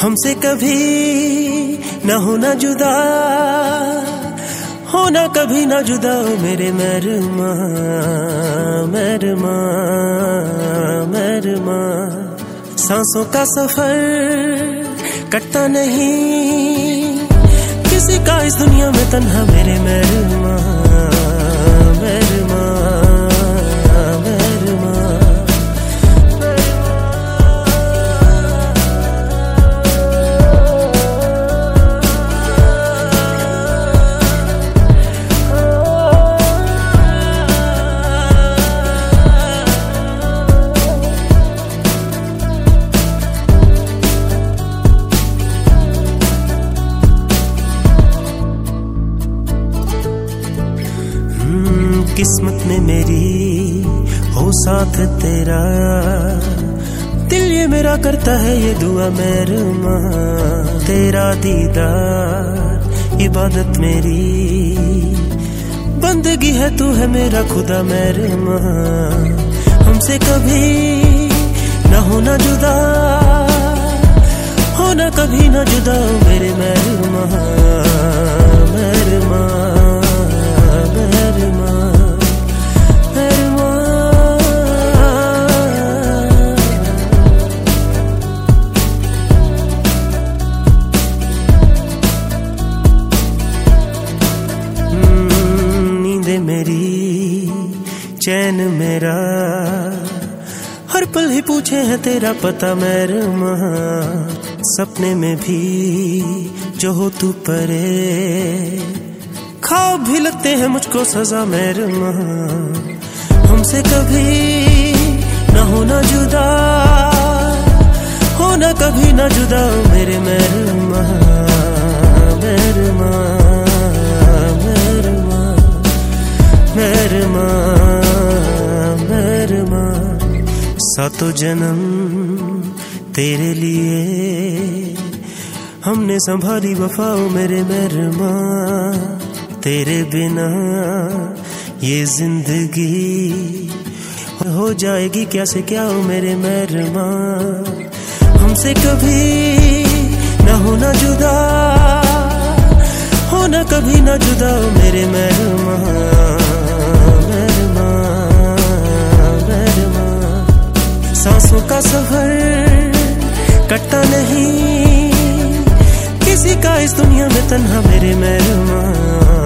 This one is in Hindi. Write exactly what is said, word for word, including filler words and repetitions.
हमसे कभी न होना जुदा, होना कभी ना जुदा ओ मेरे मेहरमा मेहरमा मेहरमा। सांसों का सफर कटता नहीं किसी का इस दुनिया में तन्हा मेरे मेहरमा मेहरमा मेहरमा। किस्मत में मेरी हो साथ तेरा, दिल ये मेरा करता है ये दुआ मेहरमा। तेरा दीदार इबादत मेरी, बंदगी है तू है मेरा खुदा मेहरमा। हमसे कभी न होना जुदा, होना कभी न जुदा मेरे मेहरमा मेहरमा मेहरमा। मेरी चैन मेरा हर पल ही पूछे है तेरा पता मेहरमा। सपने में भी जो हो तू परे, ख्वाब भी लगते हैं मुझको सजा मेहरमा। हमसे कभी न होना जुदा, होना कभी न जुदा मेरे मेहरमा मेहरमा मेहरमा मेहरमा। सातों जन्म तेरे लिए हमने संभाली वफाओं मेरे मेहरमा। तेरे बिना ये जिंदगी हो जाएगी क्या से क्या हो मेरे मेहरमा। हमसे कभी न होना जुदा, होना कभी न जुदा मेरे मेहरमा मेहरमा मेहरमा। सांसों का सफर कटता नहीं किसी का इस दुनिया में तन्हा मेरे मेहरमा।